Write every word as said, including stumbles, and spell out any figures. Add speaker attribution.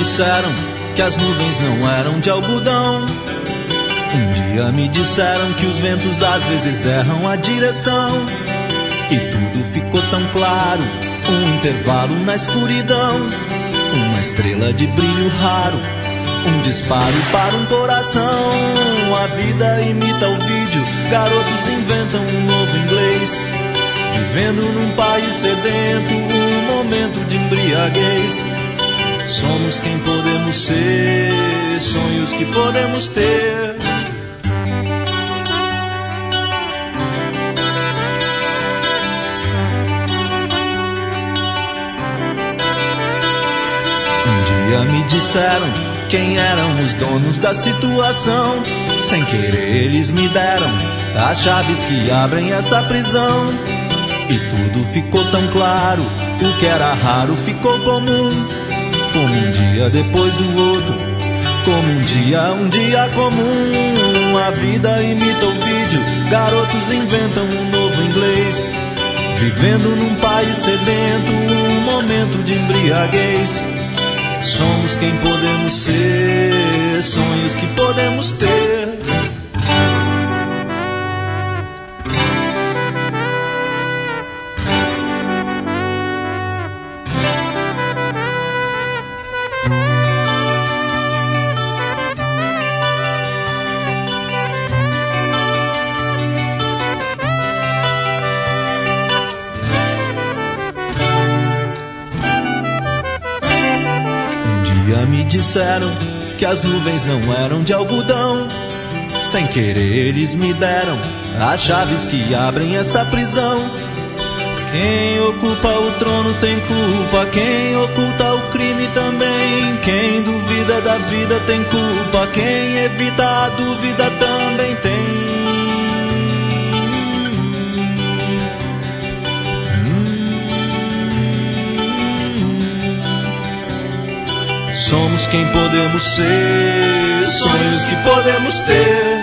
Speaker 1: disseram que as nuvens não eram de algodão. Um dia me disseram que os ventos às vezes erram a direção. E tudo ficou tão claro, um intervalo na escuridão, uma estrela de brilho raro, um disparo para um coração. A vida imita o vídeo, garotos inventam um novo inglês, vivendo num país sedento, um momento de embriaguez. Somos quem podemos ser, sonhos que podemos ter. Um dia me disseram quem eram os donos da situação. Sem querer eles me deram as chaves que abrem essa prisão. E tudo ficou tão claro, o que era raro ficou comum. Como um dia depois do outro, como um dia, um dia comum. A vida imita o vídeo, garotos inventam um novo inglês, vivendo num país sedento, um momento de embriaguez. Somos quem podemos ser, sonhos que podemos ter. Me disseram que as nuvens não eram de algodão. Sem querer eles me deram as chaves que abrem essa prisão. Quem ocupa o trono tem culpa, quem oculta o crime também. Quem duvida da vida tem culpa, quem evita a dúvida também tem. Somos quem podemos ser, sonhos que podemos ter.